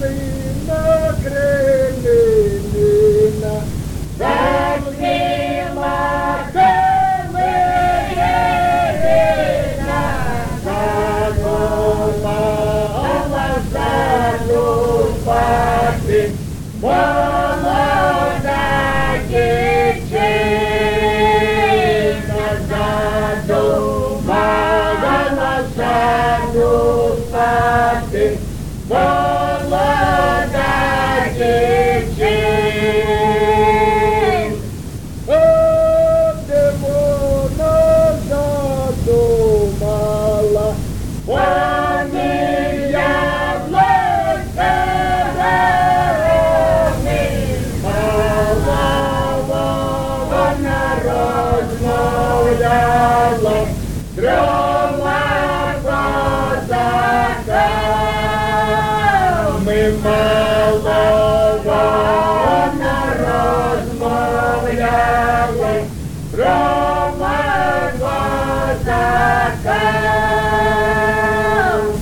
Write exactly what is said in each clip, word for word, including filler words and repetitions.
калина кремінина, Закрила калина, задумала задумати, молода дівчина, задумала задумати, молода дівчина. а де вона задумала, Вони яблука розмовляла, вона розмовляла, трьома козаками мало, вона розмовляла, трьома козаками.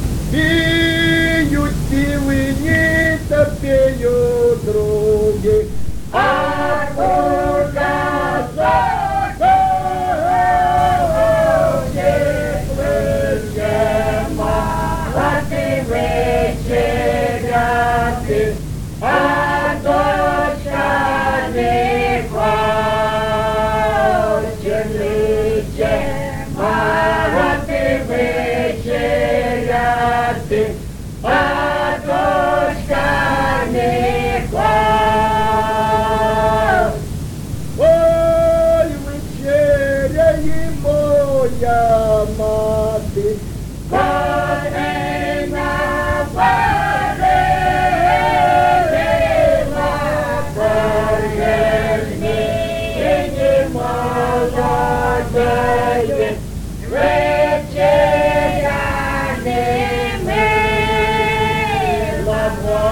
піють цілині та піють другі, А курка соколов'є кличе мати вечеряти, а дочка не хоче кличе мати вечеряти, а дочка не хоче. ой, вечеряє моя мати, Конина варила, порожнині молодої, вечеря не мила,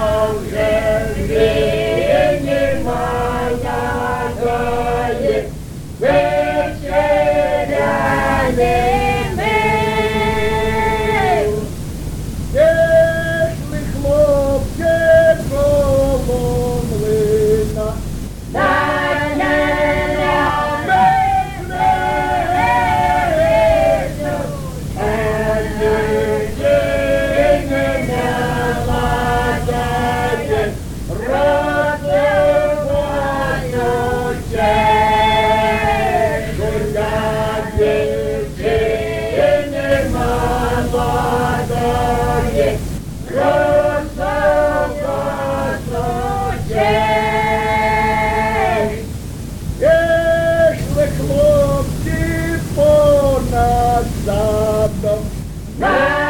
порожнині молодої, вечеря не мила. пішли хлопці коло млина, пішли хлопці понад садом, На